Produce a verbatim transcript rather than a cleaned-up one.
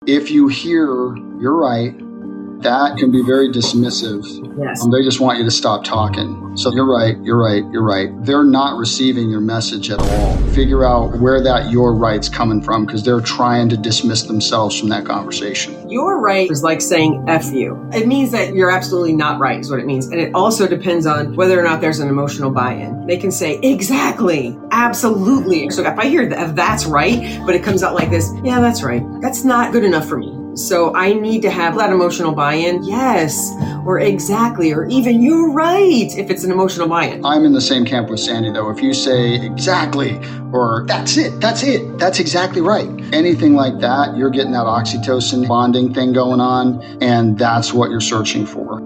If you hear, you're right, that can be very dismissive. Yes. Um, they just want you to stop talking. So you're right, you're right, you're right. They're not receiving your message at all. Figure out where that you're right's coming from, because they're trying to dismiss themselves from that conversation. You're right is like saying F you. It means that you're absolutely not right is what it means. And it also depends on whether or not there's an emotional buy-in. They can say, exactly, absolutely. So if I hear that that's right, but it comes out like this, yeah, that's right. That's not good enough for me. So I need to have that emotional buy-in. Yes, or exactly, or even you're right if it's an emotional buy-in. I'm in the same camp with Sandy, though. If you say exactly, or that's it, that's it, that's exactly right, anything like that, you're getting that oxytocin bonding thing going on, and that's what you're searching for.